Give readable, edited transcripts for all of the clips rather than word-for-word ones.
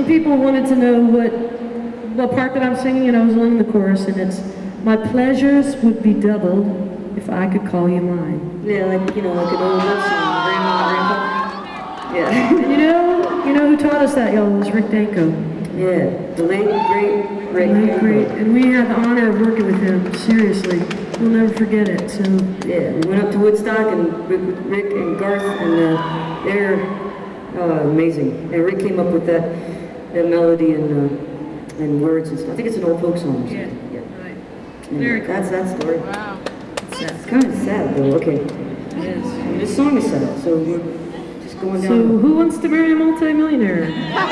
some people wanted to know what part that I'm singing, and I was learning the chorus, and it's, my pleasures would be doubled if I could call you mine. Yeah, like, like an old love song, Grandma and Grandpa. Yeah. And you know who taught us that, y'all, was Rick Danko. Yeah, the late, great Rick Danko. Great, and we had the honor of working with him, seriously. We'll never forget it, so. Yeah, we went up to Woodstock, and Rick and Garth, and they're amazing. And Rick came up with that melody and words and stuff. I think it's an old folk song. Yeah, right. Very cool. That's that story. Wow. It's kind of sad, though. Okay. It is. And this song is sad, so we're just going down. So who wants to marry a multi-millionaire?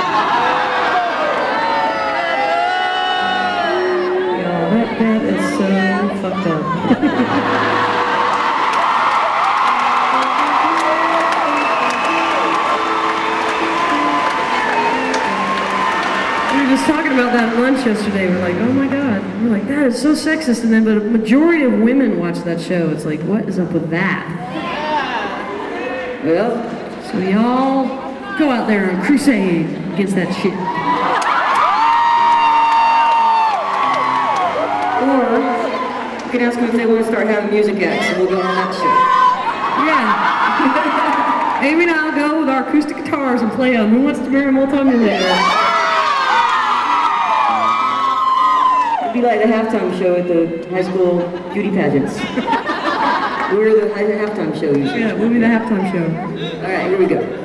That is so fucked up. We were just talking about that at lunch yesterday. We're like, oh my God. We're like, that is so sexist. And then, but a majority of women watch that show. It's like, what is up with that? Well, so y'all go out there and crusade against that shit. Or you can ask them if they want to start having music acts, and we'll go on that shit. Yeah. Amy and I'll go with our acoustic guitars and play Who Wants to Marry a Multi-Millionaire? It'd be like the halftime show at the high school beauty pageants. We're the halftime show usually. Yeah, we'll be the halftime show. All right, here we go.